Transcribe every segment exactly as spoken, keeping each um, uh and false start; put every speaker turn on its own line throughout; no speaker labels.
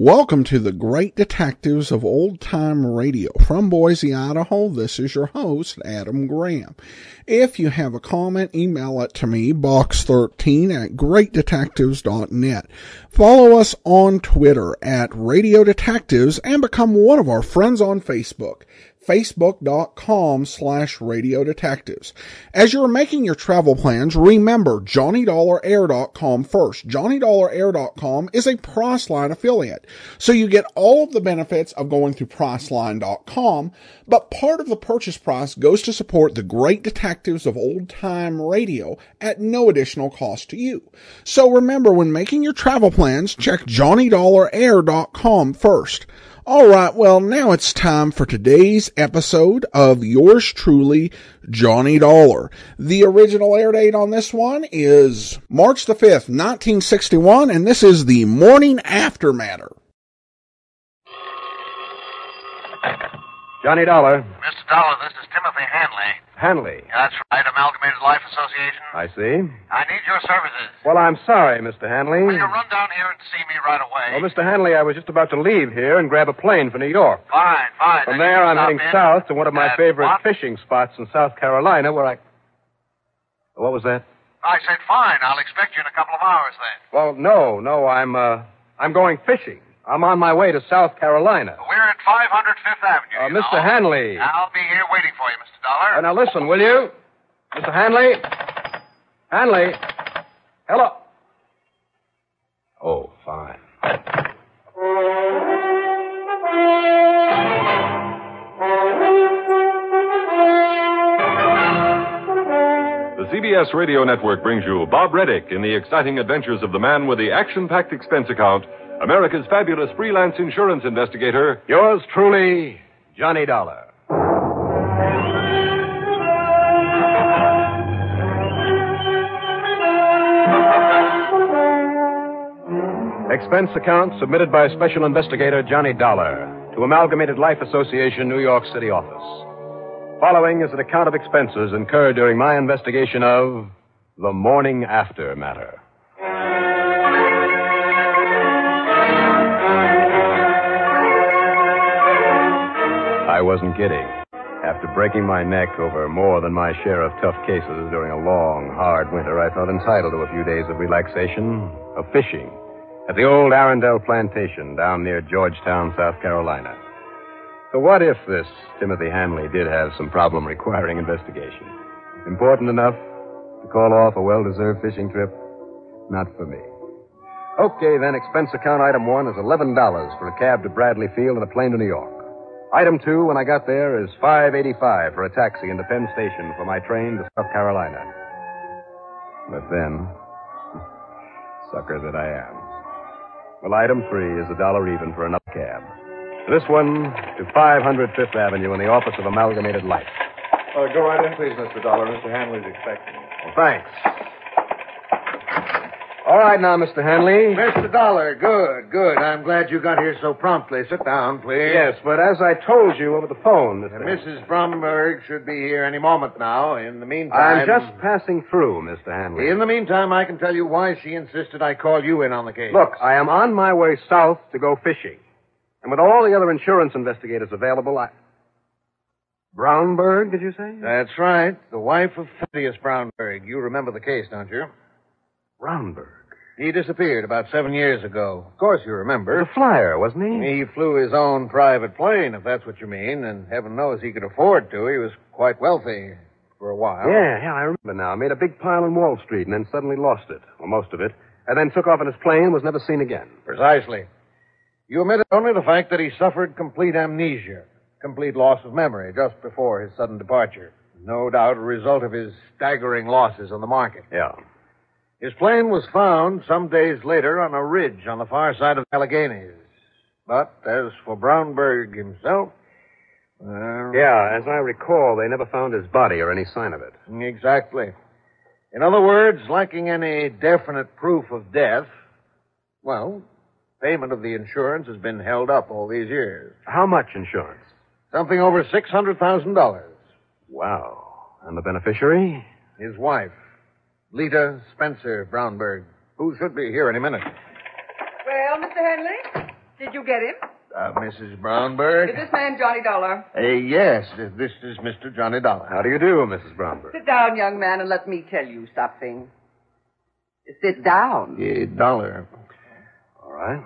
Welcome to the Great Detectives of Old Time Radio. From Boise, Idaho, this is your host, Adam Graham. If you have a comment, email it to me, box thirteen at great detectives dot net. Follow us on Twitter at Radio Detectives and become one of our friends on Facebook. Facebook.com slash Radio Detectives. As you're making your travel plans, remember Johnny Dollar Air dot com first. Johnny Dollar Air dot com is a Priceline affiliate, so you get all of the benefits of going through Priceline dot com, but part of the purchase price goes to support the Great Detectives of Old Time Radio at no additional cost to you. So remember, when making your travel plans, check Johnny Dollar Air dot com first. All right, well, now it's time for today's episode of yours truly, Johnny Dollar. The original air date on this one is March the fifth, nineteen sixty-one, and this is the morning after matter.
Johnny Dollar.
Mister Dollar, this is Timothy Hanley.
Hanley.
Yeah, that's right, Amalgamated Life Association.
I see.
I need your services.
Well, I'm sorry, Mister Hanley.
Will you run down here and see me right away?
Well, Mister Hanley, I was just about to leave here and grab a plane for New York.
Fine, fine.
From
Then
there,
you
I'm
stop
heading
in
south to one of my
at
favorite
what?
fishing spots in South Carolina where I... What was that?
I said fine. I'll expect you in a couple of hours then.
Well, no, no, I'm, uh, I'm going fishing. I'm on my way to South Carolina.
We're at five hundred Fifth Avenue.
Uh,
you
Mister
know.
Hanley.
I'll be here waiting for you, Mister Dollar.
Uh, now listen, will you? Mister Hanley? Hanley? Hello? Oh, fine.
The C B S Radio Network brings you Bob Reddick in the exciting adventures of the man with the action-packed expense account, America's fabulous freelance insurance investigator.
Yours truly, Johnny Dollar. Expense account submitted by Special Investigator Johnny Dollar to Amalgamated Life Association, New York City office. Following is an account of expenses incurred during my investigation of the morning after matter. I wasn't kidding. After breaking my neck over more than my share of tough cases during a long, hard winter, I felt entitled to a few days of relaxation, of fishing, at the old Arundel plantation down near Georgetown, South Carolina. So what if this Timothy Hanley did have some problem requiring investigation? Important enough to call off a well-deserved fishing trip? Not for me. Okay, then, expense account item one is eleven dollars for a cab to Bradley Field and a plane to New York. Item two, when I got there, is five eighty-five for a taxi into Penn Station for my train to South Carolina. But then, sucker that I am. Well, item three is a dollar even for another cab. This one to five hundred Fifth Avenue in the office of Amalgamated Life.
Uh, go right in, please, Mister Dollar. Mister Hanley's expecting you.
Well, thanks. All right now, Mister Hanley.
Mister Dollar, good, good. I'm glad you got here so promptly. Sit down, please.
Yes, but as I told you over the phone,
Uh,
Mister
Missus Bromberg should be here any moment now. In the meantime...
I'm just passing through, Mister Hanley.
In the meantime, I can tell you why she insisted I call you in on the case.
Look, I am on my way south to go fishing. And with all the other insurance investigators available, I... Brownberg, did you say?
That's right. The wife of Thaddeus Brownberg. You remember the case, don't you?
Brownberg.
He disappeared about seven years ago. Of course you remember.
The flyer, wasn't he?
He flew his own private plane, if that's what you mean, and heaven knows he could afford to. He was quite wealthy for a while.
Yeah, yeah, I remember now. Made a big pile on Wall Street and then suddenly lost it, or most of it, and then took off in his plane and was never seen again.
Precisely. You omitted only the fact that he suffered complete amnesia, complete loss of memory just before his sudden departure. No doubt a result of his staggering losses on the market.
Yeah.
His plane was found some days later on a ridge on the far side of the Alleghenies. But as for Brownberg himself, well...
Yeah, as I recall, they never found his body or any sign of it.
Exactly. In other words, lacking any definite proof of death, well, payment of the insurance has been held up all these years.
How much insurance?
Something over six hundred thousand dollars.
Wow. And the beneficiary?
His wife, Lita Spencer Brownberg, who should be here any minute.
Well, Mister Henley? Did you get him?
Uh, Missus Brownberg?
Is this man Johnny Dollar?
Uh, yes, this is Mister Johnny Dollar.
How do you do, Missus Brownberg?
Sit down, young man, and let me tell you something. Sit down.
Yeah, Dollar.
All right.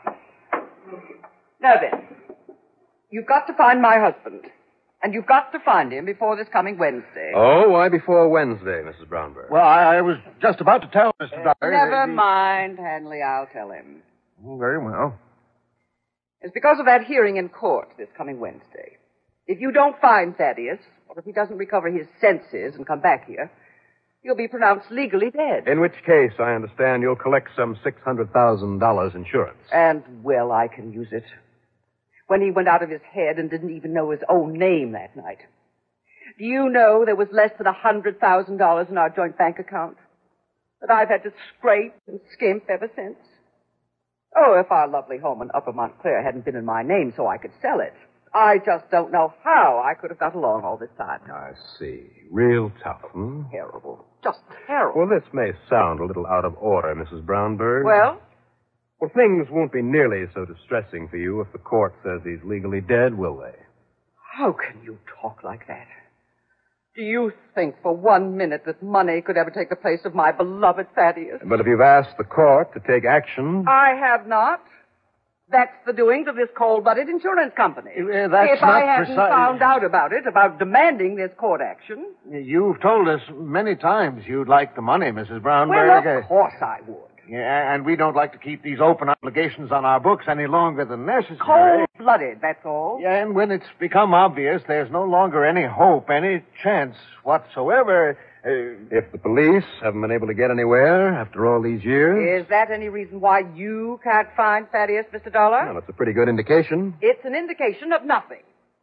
Now then, you've got to find my husband. And you've got to find him before this coming Wednesday.
Oh, why before Wednesday, Missus Brownberg?
Well, I, I was just about to tell Mister Dollar.
Never
that he-
mind, Hanley. I'll tell him.
Oh, very well.
It's because of that hearing in court this coming Wednesday. If you don't find Thaddeus, or if he doesn't recover his senses and come back here, he'll be pronounced legally dead.
In which case, I understand you'll collect some six hundred thousand dollars insurance.
And, well, I can use it. When he went out of his head and didn't even know his own name that night. Do you know there was less than one hundred thousand dollars in our joint bank account? That I've had to scrape and skimp ever since? Oh, if our lovely home in Upper Montclair hadn't been in my name so I could sell it. I just don't know how I could have got along all this time.
I see. Real tough, hmm?
Terrible. Just terrible.
Well, this may sound a little out of order, Missus Brownberg.
Well?
Well, things won't be nearly so distressing for you if the court says he's legally dead, will they?
How can you talk like that? Do you think for one minute that money could ever take the place of my beloved Thaddeus?
But if you've asked the court to take action...
I have not. That's the doings of this cold-blooded insurance company.
Uh, that's
if
not
I hadn't
preci-
found out about it, about demanding this court action...
You've told us many times you'd like the money, Missus Brownberg.
Well, of course I would.
Yeah, and we don't like to keep these open obligations on our books any longer than necessary.
Cold-blooded, that's all.
Yeah, and when it's become obvious there's no longer any hope, any chance whatsoever... Uh,
If the police haven't been able to get anywhere after all these years...
Is that any reason why you can't find Thaddeus, Mister Dollar?
Well, it's a pretty good indication.
It's an indication of nothing.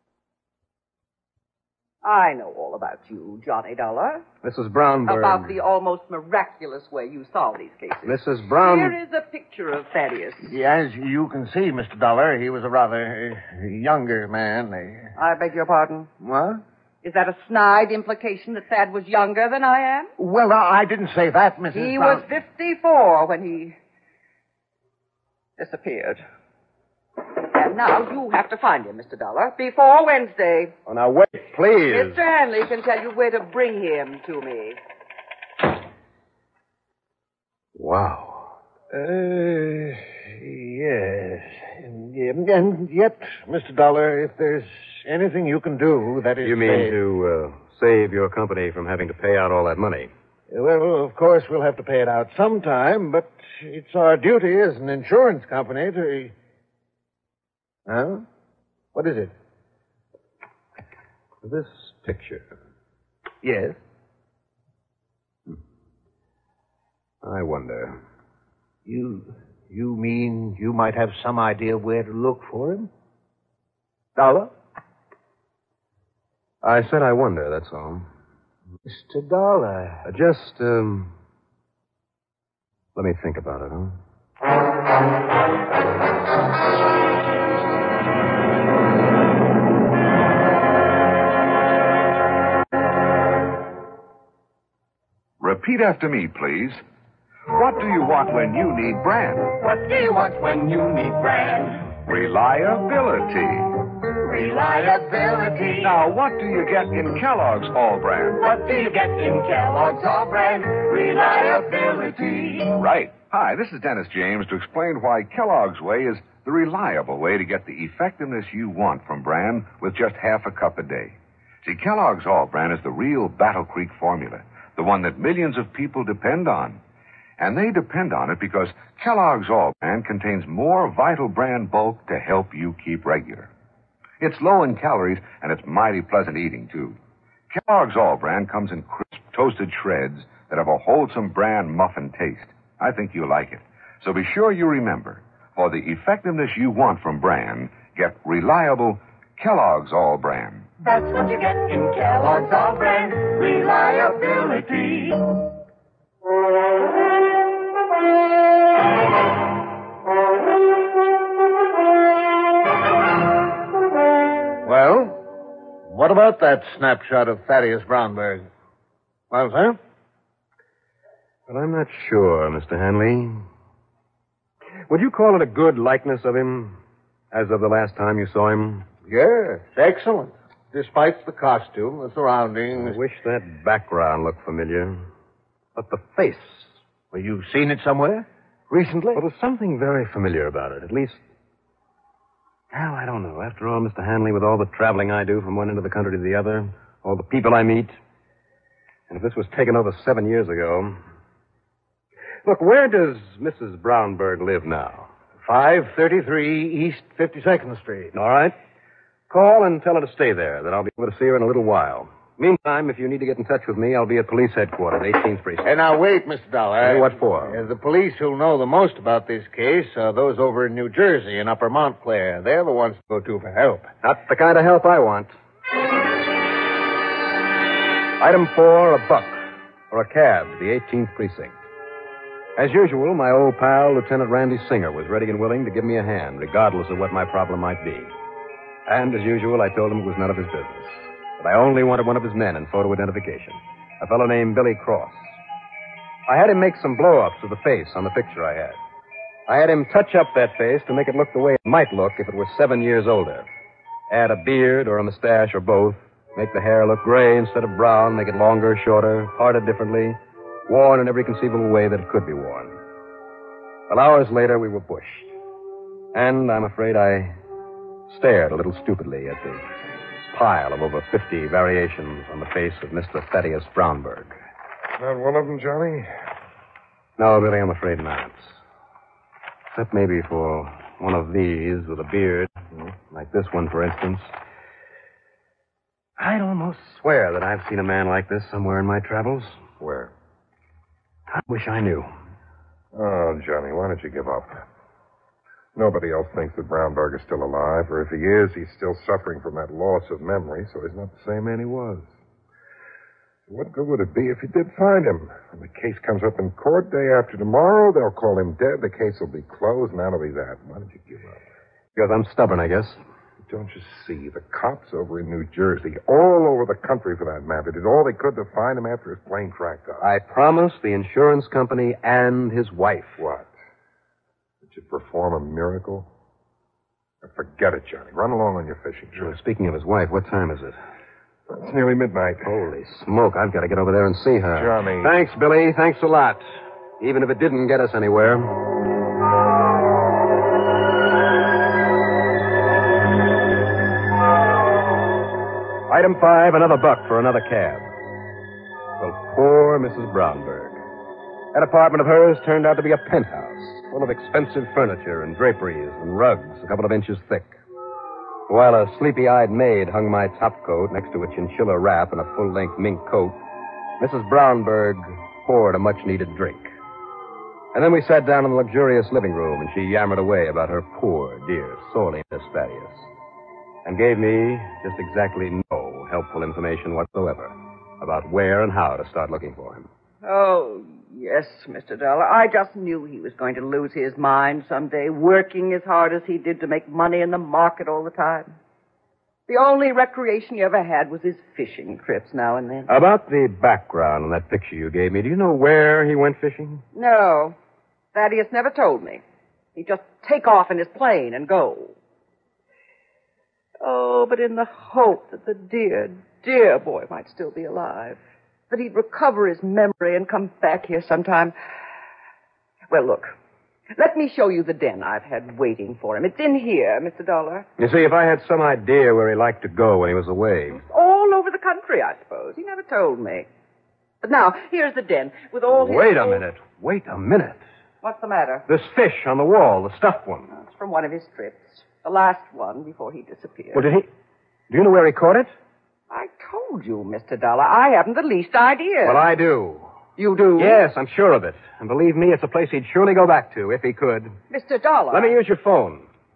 I know all about you, Johnny Dollar.
Missus Brownberg...
About the almost miraculous way you solve these cases.
Missus Brown...
Here is a picture of Thaddeus.
yeah, as you can see, Mister Dollar, he was a rather uh, younger man. Uh,
I beg your pardon.
what?
Is that a snide implication that Thad was younger than I am?
Well, I didn't say that, Missus
He
Brown.
was fifty-four when he disappeared. And now you have to find him, Mister Dollar, before Wednesday.
Oh, now, wait, please.
Mister Hanley can tell you where to bring him to me.
Wow.
Uh, yes. And, and yet, Mister Dollar, if there's anything you can do, that is...
You mean
say-
to uh, save your company from having to pay out all that money?
Well, of course, we'll have to pay it out sometime, but it's our duty as an insurance company to... Huh? What is it?
This picture.
Yes.
I wonder.
You... You mean you might have some idea where to look for him? Dollar?
I said I wonder, that's all.
Mister Dollar.
Uh, just, um... let me think about it, huh?
Repeat after me, please. What do you want when you need brand?
What do you want when you need brand?
Reliability.
Reliability.
Now, what do you get in Kellogg's All Brand?
What do you get in Kellogg's All Brand? Reliability.
Right. Hi, this is Dennis James to explain why Kellogg's Way is the reliable way to get the effectiveness you want from brand with just half a cup a day. See, Kellogg's All Brand is the real Battle Creek formula, the one that millions of people depend on. And they depend on it because Kellogg's All Brand contains more vital brand bulk to help you keep regular. It's low in calories, and it's mighty pleasant eating, too. Kellogg's All Brand comes in crisp, toasted shreds that have a wholesome brand muffin taste. I think you'll like it. So be sure you remember, for the effectiveness you want from brand, get reliable Kellogg's All Brand.
That's what you get in Kellogg's All Brand. Reliability.
Well, what about that snapshot of Thaddeus Brownberg? Well, sir?
But I'm not sure, Mister Hanley. Would you call it a good likeness of him? As of the last time you saw him?
Yes, excellent. Despite the costume, the surroundings.
I wish that background looked familiar. But the face.
Well, you've seen it somewhere? Recently?
Well, there's something very familiar about it. At least... Well, I don't know. After all, Mister Hanley, with all the traveling I do from one end of the country to the other, all the people I meet, and if this was taken over seven years ago... Look, where does Missus Brownberg live now?
five thirty-three East fifty-second Street.
All right. Call and tell her to stay there. Then I'll be able to see her in a little while. Meantime, if you need to get in touch with me, I'll be at police headquarters, eighteenth Precinct.
Hey, now, wait, Mister Dollar.
Hey, what for?
Uh, the police who'll know the most about this case are those over in New Jersey, in Upper Montclair. They're the ones to go to for help.
Not the kind of help I want. Item four, a buck. Or a cab to the eighteenth Precinct. As usual, my old pal, Lieutenant Randy Singer, was ready and willing to give me a hand, regardless of what my problem might be. And, as usual, I told him it was none of his business. But I only wanted one of his men in photo identification, a fellow named Billy Cross. I had him make some blow-ups of the face on the picture I had. I had him touch up that face to make it look the way it might look if it were seven years older. Add a beard or a mustache or both, make the hair look gray instead of brown, make it longer, shorter, parted differently, worn in every conceivable way that it could be worn. Well, hours later, we were bushed. And I'm afraid I stared a little stupidly at the pile of over fifty variations on the face of Mister Thaddeus Brownberg.
Not one of them, Johnny?
No, Billy, I'm afraid not. Except maybe for one of these with a beard, like this one, for instance. I'd almost swear that I've seen a man like this somewhere in my travels.
Where?
I wish I knew.
Oh, Johnny, why don't you give up? Nobody else thinks that Brownberg is still alive, or if he is, he's still suffering from that loss of memory, so he's not the same man he was. What good would it be if you did find him? When the case comes up in court day after tomorrow, they'll call him dead, the case will be closed, and that'll be that. Why don't you give up?
Because I'm stubborn, I guess.
Don't you see? The cops over in New Jersey, all over the country for that matter, did all they could to find him after his plane cracked up.
I promised the insurance company and his wife.
What? Did you perform a miracle? Now, forget it, Johnny. Run along on your fishing trip.
Well, speaking of his wife, what time is it?
It's nearly midnight.
Holy smoke, I've got to get over there and see her.
Johnny.
Thanks, Billy. Thanks a lot. Even if it didn't get us anywhere. Item five, another buck for another cab. Well, poor Missus Brownberg. That apartment of hers turned out to be a penthouse, full of expensive furniture and draperies and rugs a couple of inches thick. While a sleepy-eyed maid hung my topcoat next to a chinchilla wrap and a full-length mink coat, Missus Brownberg poured a much-needed drink. And then we sat down in the luxurious living room, and she yammered away about her poor, dear, sorely missed Thaddeus. And gave me just exactly no helpful information whatsoever about where and how to start looking for him.
Oh, yes, Mister Dollar. I just knew he was going to lose his mind someday, working as hard as he did to make money in the market all the time. The only recreation he ever had was his fishing trips now and then.
About the background on that picture you gave me, do you know where he went fishing?
No. Thaddeus never told me. He'd just take off in his plane and go. Oh, but in the hope that the dear, dear boy might still be alive. That he'd recover his memory and come back here sometime. Well, look. Let me show you the den I've had waiting for him. It's in here, Mister Dollar.
You see, if I had some idea where he liked to go when he was away.
All over the country, I suppose. He never told me. But now, here's the den with all his...
Wait a minute. Wait a minute.
What's the matter?
This fish on the wall, the stuffed one.
Oh, it's from one of his trips. The last one before he disappeared.
Well, did he... Do you know where he caught it?
I told you, Mister Dollar. I haven't the least idea.
Well, I do.
You do?
Yes, I'm sure of it. And believe me, it's a place he'd surely go back to, if he could.
Mister Dollar.
Let me use your phone.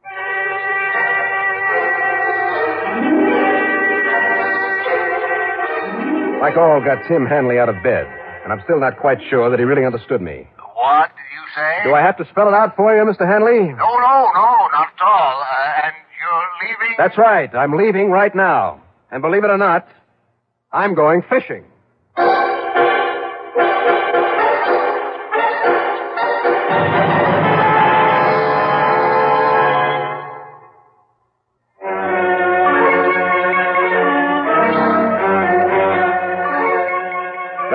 My call got Tim Hanley out of bed, and I'm still not quite sure that he really understood me.
What did you say?
Do I have to spell it out for you, Mister Hanley?
No, no, no, not at all. Uh, and you're leaving?
That's right. I'm leaving right now. And believe it or not, I'm going fishing.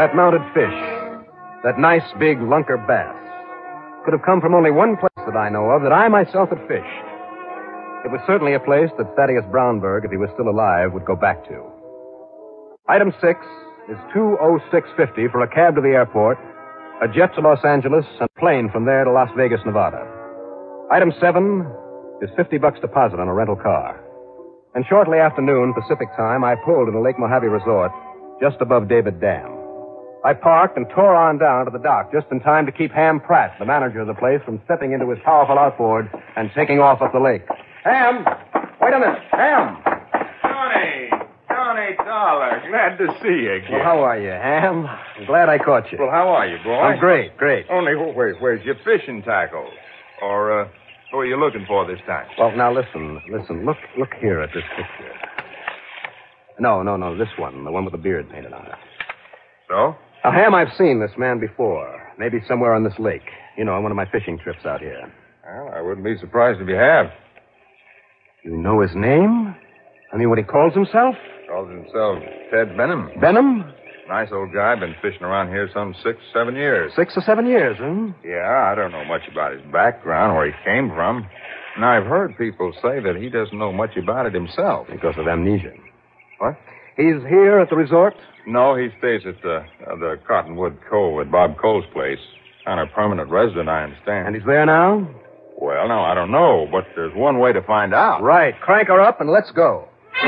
That mounted fish, that nice big lunker bass, could have come from only one place that I know of that I myself had fished. It was certainly a place that Thaddeus Brownberg, if he was still alive, would go back to. Item six is two oh six fifty for a cab to the airport, a jet to Los Angeles, and a plane from there to Las Vegas, Nevada. Item seven is fifty bucks deposit on a rental car. And shortly after noon, Pacific time, I pulled into Lake Mojave Resort, just above David Dam. I parked and tore on down to the dock just in time to keep Ham Pratt, the manager of the place, from stepping into his powerful outboard and taking off up the lake. Ham! Wait a minute! Ham!
Johnny! Johnny Dollar, glad to see you again.
Well, how are you, Ham? I'm glad I caught you.
Well, how are you, boy?
I'm great, great.
Only, where's, where's your fishing tackle? Or, uh, who are you looking for this time?
Well, now listen, listen. Look, look here at this picture. No, no, no, this one, the one with the beard painted on it.
So?
Now, Ham, I've seen this man before. Maybe somewhere on this lake. You know, on one of my fishing trips out here.
Well, I wouldn't be surprised if you have.
You know his name? I mean, what he calls himself?
Calls himself Ted Benham.
Benham?
Nice old guy. Been fishing around here some six, seven years.
Six or seven years, huh?
Yeah, I don't know much about his background, where he came from. And I've heard people say that he doesn't know much about it himself.
Because of amnesia.
What?
He's here at the resort?
No, he stays at the, uh, the Cottonwood Cove at Bob Cole's place. On a permanent resident, I understand.
And he's there now?
Well, no, I don't know, but there's one way to find out.
Right. Crank her up and let's go.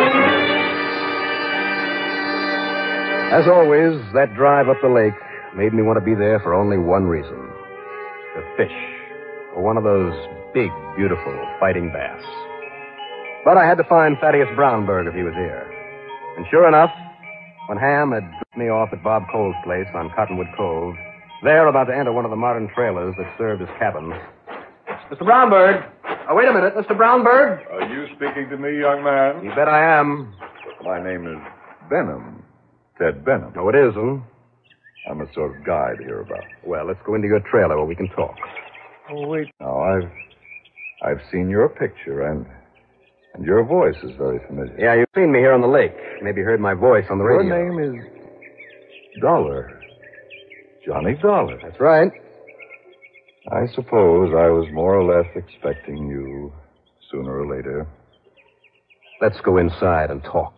As always, that drive up the lake made me want to be there for only one reason. To fish. For one of those big, beautiful fighting bass. But I had to find Thaddeus Brownberg if he was here. And sure enough, when Ham had dropped me off at Bob Cole's place on Cottonwood Cove, there about to enter one of the modern trailers that served as cabins, Mister Brownberg. Oh, wait a minute, Mister Brownberg.
Are you speaking to me, young man?
You bet I am.
My name is Benham. Ted Benham.
No, it isn't.
I'm a sort of guide here about.
Well, let's go into your trailer where we can talk.
Oh, wait. Now, I've I've seen your picture, and and your voice is very familiar.
Yeah, you've seen me here on the lake. Maybe heard my voice on the
your
radio.
Your name is Dollar. Johnny Dollar.
That's right.
I suppose I was more or less expecting you sooner or later.
Let's go inside and talk.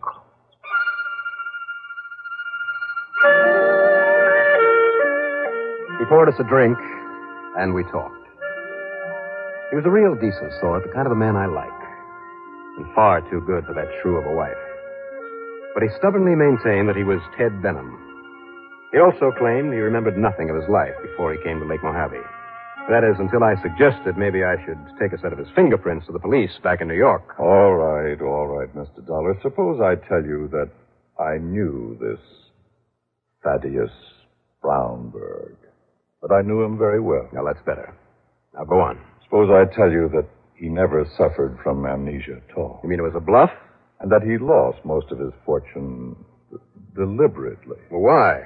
He poured us a drink, and we talked. He was a real decent sort, the kind of a man I like. And far too good for that shrew of a wife. But he stubbornly maintained that he was Ted Benham. He also claimed he remembered nothing of his life before he came to Lake Mojave. That is, until I suggested maybe I should take a set of his fingerprints to the police back in New York.
All right, all right, Mister Dollar. Suppose I tell you that I knew this Thaddeus Brownberg. That I knew him very well.
Now, that's better. Now, go on.
Suppose I tell you that he never suffered from amnesia at all.
You mean it was a bluff?
And that he lost most of his fortune deliberately.
Well, why?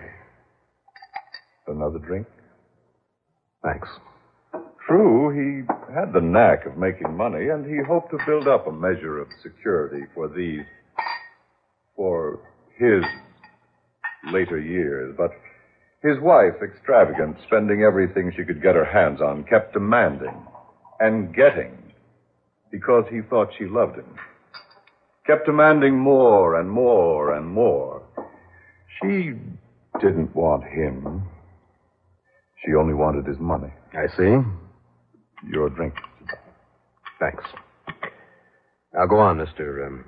Another drink?
Thanks.
True, he had the knack of making money, and he hoped to build up a measure of security for these, for his later years. But his wife, extravagant, spending everything she could get her hands on, kept demanding and getting because he thought she loved him. Kept demanding more and more and more. She didn't want him. She only wanted his money.
I see.
Your drink.
Thanks. Now, go on, Mister Um...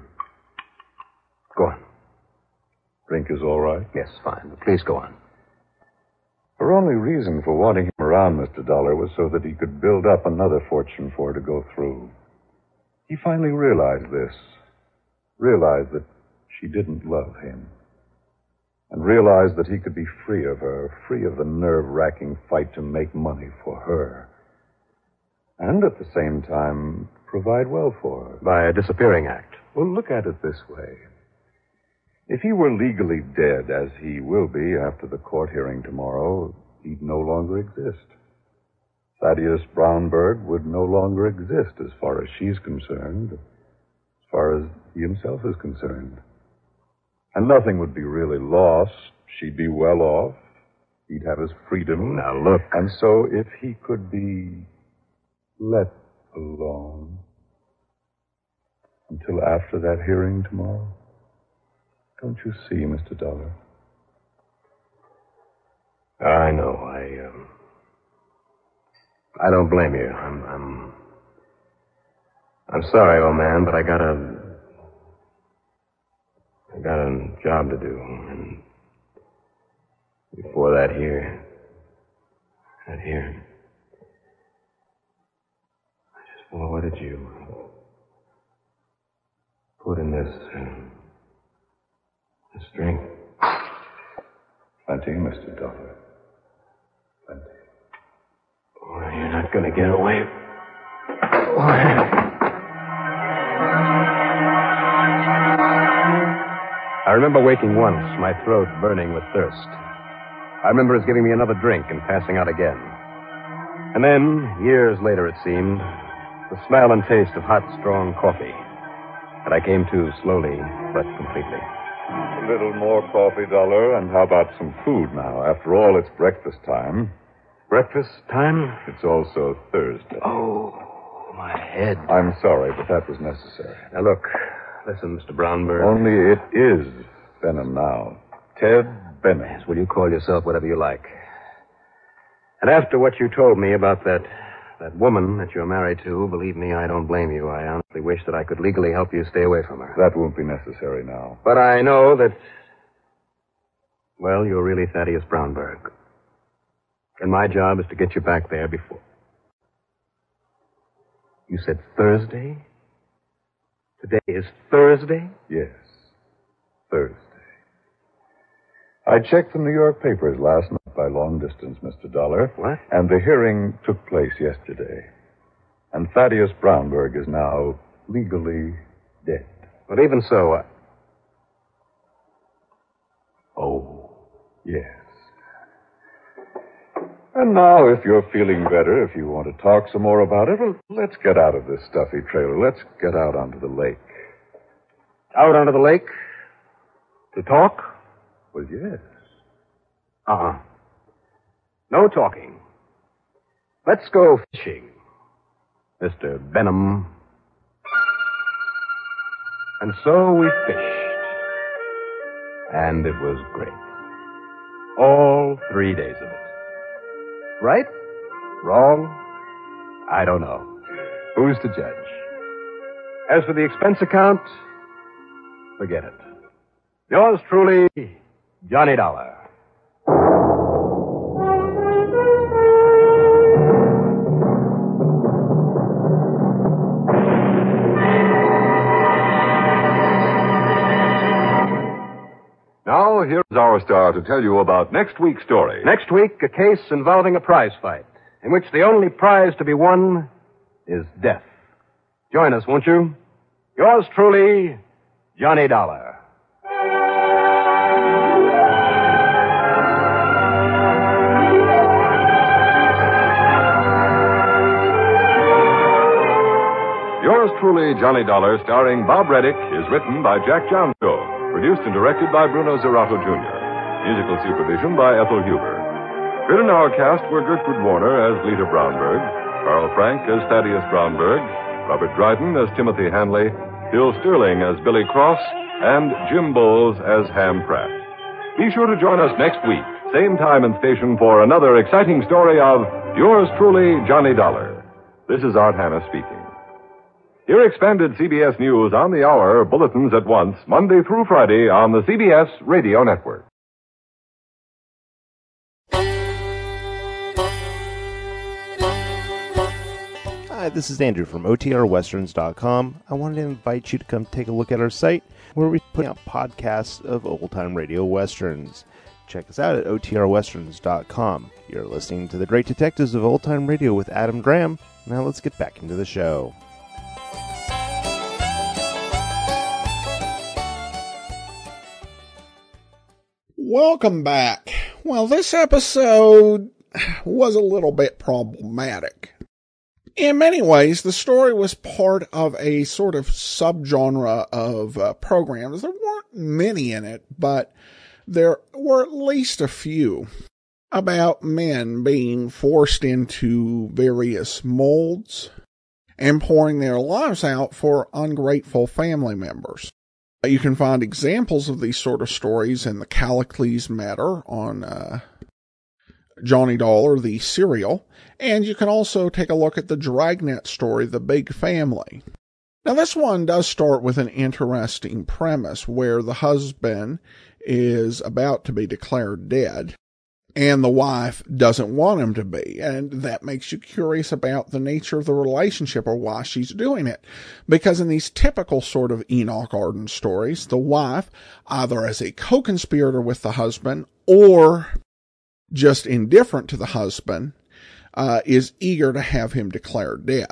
Go on.
Drink is all right?
Yes, fine. Please go on.
Her only reason for wanting him around, Mister Dollar, was so that he could build up another fortune for her to go through. He finally realized this. Realized that she didn't love him. And realized that he could be free of her, free of the nerve-wracking fight to make money for her. And at the same time, provide well for her.
By a disappearing act.
Well, look at it this way. If he were legally dead, as he will be after the court hearing tomorrow, he'd no longer exist. Thaddeus Brownberg would no longer exist as far as she's concerned, as far as he himself is concerned. And nothing would be really lost. She'd be well off, He'd have his freedom.
Now, look.
And so if he could be let alone until after that hearing tomorrow, don't you see, Mister Dollar?
I know. I, um... I don't blame you. I'm, I'm... I'm sorry, old man, but I got a... I got a job to do, and... Before that here... That here... I just wonder, what did you... put in this... Uh, this drink?
Plenty, Mister Dollar. Plenty.
Oh, you're not going to get away. Oh. I remember waking once, my throat burning with thirst. I remember his giving me another drink and passing out again. And then, years later it seemed, the smell and taste of hot, strong coffee. And I came to slowly, but completely.
A little more coffee, Dollar, and how about some food now? After all, it's breakfast time.
Breakfast time?
It's also Thursday.
Oh, my head.
I'm sorry, but that was necessary.
Now, look. Listen, Mister Brownberg.
Only it is Benham now. Ted Benham.
Yes, well, you call yourself whatever you like. And after what you told me about that that woman that you're married to, believe me, I don't blame you. I honestly wish that I could legally help you stay away from her.
That won't be necessary now.
But I know that, well, you're really Thaddeus Brownberg. And my job is to get you back there before. You said Thursday? Today is Thursday?
Yes, Thursday. I checked the New York papers last night by long distance, Mister Dollar.
What?
And the hearing took place yesterday. And Thaddeus Brownberg is now legally dead.
But even so, I...
Oh, yes. And now, if you're feeling better, if you want to talk some more about it, well, let's get out of this stuffy trailer. Let's get out onto the lake.
Out onto the lake? To talk?
Well, yes.
Uh-uh. No talking. Let's go fishing, Mister Benham. And so we fished. And it was great. All three days of it. Right? Wrong? I don't know. Who's to judge? As for the expense account, forget it. Yours truly, Johnny Dollar.
Now, here's our star to tell you about next week's story.
Next week, a case involving a prize fight, in which the only prize to be won is death. Join us, won't you? Yours truly, Johnny Dollar.
Yours truly, Johnny Dollar, starring Bob Reddick, is written by Jack Johnstone. Produced and directed by Bruno Zerato Junior Musical supervision by Ethel Huber. Heard in our cast were Gertrude Warner as Lita Brownberg, Carl Frank as Thaddeus Brownberg, Robert Dryden as Timothy Hanley, Bill Sterling as Billy Cross, and Jim Bowles as Ham Pratt. Be sure to join us next week, same time and station, for another exciting story of Yours truly, Johnny Dollar. This is Art Hanna speaking. Hear expanded C B S News on the hour, bulletins at once, Monday through Friday on the C B S Radio Network.
Hi, this is Andrew from O T R Westerns dot com. I wanted to invite you to come take a look at our site where we put out podcasts of old-time radio westerns. Check us out at O T R Westerns dot com. You're listening to The Great Detectives of Old Time Radio with Adam Graham. Now let's get back into the show.
Welcome back. Well, this episode was a little bit problematic. In many ways, the story was part of a sort of subgenre of uh, programs. There weren't many in it, but there were at least a few. about men being forced into various molds and pouring their lives out for ungrateful family members. You can find examples of these sort of stories in the Callicles Matter on uh, Johnny Dollar, the serial, and you can also take a look at the Dragnet story, The Big Family. Now, this one does start with an interesting premise where the husband is about to be declared dead, and the wife doesn't want him to be. And that makes you curious about the nature of the relationship or why she's doing it. Because in these typical sort of Enoch Arden stories, the wife, either as a co-conspirator with the husband or just indifferent to the husband, uh, is eager to have him declared dead.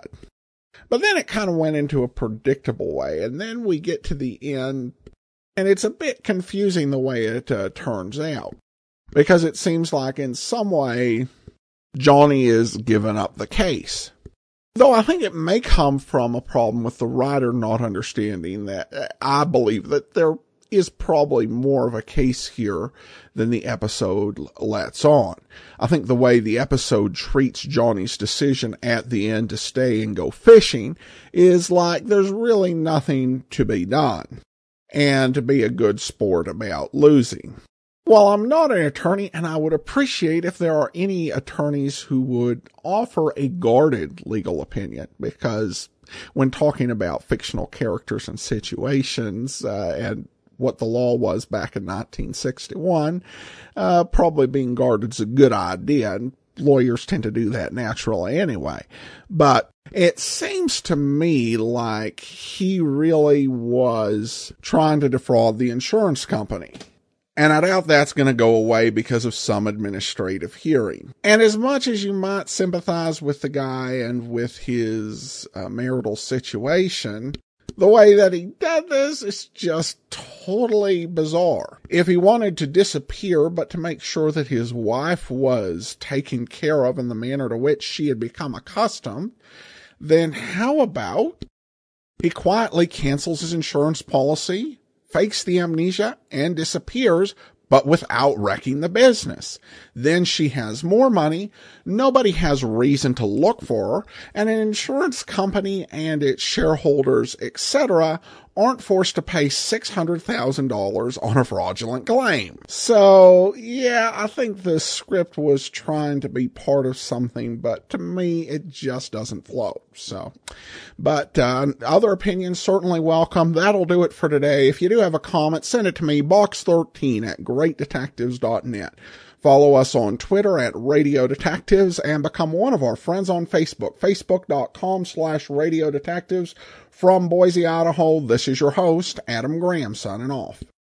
But then it kind of went into a predictable way. And then we get to the end, and it's a bit confusing the way it uh, turns out. Because it seems like in some way, Johnny is giving up the case. Though I think it may come from a problem with the writer not understanding that I believe that there is probably more of a case here than the episode lets on. I think the way the episode treats Johnny's decision at the end to stay and go fishing is like there's really nothing to be done, and to be a good sport about losing. Well, I'm not an attorney, and I would appreciate if there are any attorneys who would offer a guarded legal opinion, because when talking about fictional characters and situations, uh, and what the law was back in nineteen sixty-one, uh, probably being guarded is a good idea, and lawyers tend to do that naturally anyway. But it seems to me like he really was trying to defraud the insurance company. And I doubt that's going to go away because of some administrative hearing. And as much as you might sympathize with the guy and with his uh, marital situation, the way that he did this is just totally bizarre. If he wanted to disappear, but to make sure that his wife was taken care of in the manner to which she had become accustomed, then how about he quietly cancels his insurance policy, fakes the amnesia, and disappears, but without wrecking the business. Then she has more money, nobody has reason to look for her, and an insurance company and its shareholders, et cetera, aren't forced to pay six hundred thousand dollars on a fraudulent claim. So, yeah, I think the script was trying to be part of something, but to me, it just doesn't flow. So, but uh, other opinions certainly welcome. That'll do it for today. If you do have a comment, send it to me, box thirteen at great detectives dot net. Follow us on Twitter at Radio Detectives and become one of our friends on Facebook, facebook.com slash Radio Detectives. From Boise, Idaho, this is your host, Adam Graham, signing off.